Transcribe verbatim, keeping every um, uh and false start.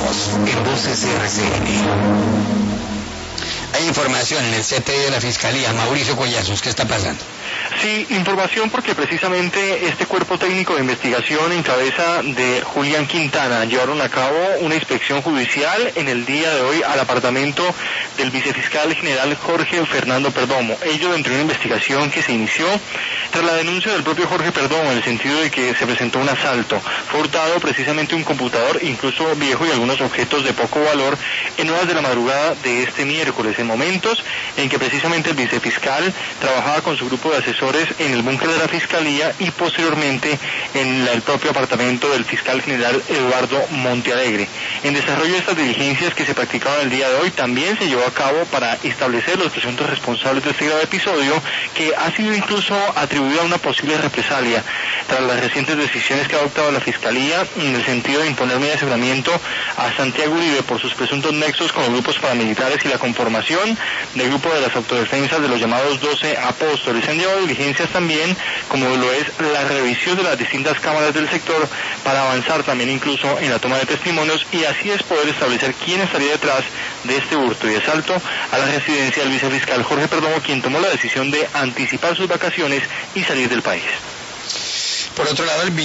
Continuamos en Voces R C N. Hay información en el C T I de la Fiscalía. Mauricio Collazos, ¿qué está pasando? Sí, información porque precisamente este cuerpo técnico de investigación en cabeza de Julián Quintana llevaron a cabo una inspección judicial en el día de hoy al apartamento del vicefiscal general Jorge Fernando Perdomo. Ello dentro de una investigación que se inició tras la denuncia del propio Jorge Perdomo en el sentido de que se presentó un asalto. Fue hurtado precisamente un computador, incluso viejo, y algunos objetos de poco valor en horas de la madrugada de este miércoles, en momentos en que precisamente el vicefiscal trabajaba con su grupo de asesores en el búnker de la Fiscalía y posteriormente en el propio apartamento del fiscal general Eduardo Montealegre. En desarrollo de estas diligencias que se practicaban el día de hoy también se llevó a cabo para establecer los presuntos responsables de este grave episodio, que ha sido incluso atribuido a una posible represalia tras las recientes decisiones que ha adoptado la Fiscalía en el sentido de imponer medidas de aseguramiento a Santiago Uribe por sus presuntos nexos con los grupos paramilitares y la conformación del grupo de las autodefensas de los llamados doce apóstoles. Se han llevado diligencias también, como lo es la revisión de las distintas cámaras del sector, para avanzar también incluso en la toma de testimonios y así es poder establecer quién estaría detrás de este hurto y asalto a la residencia del vicefiscal Jorge Perdomo, quien tomó la decisión de anticipar sus vacaciones y salir del país. Por otro lado, el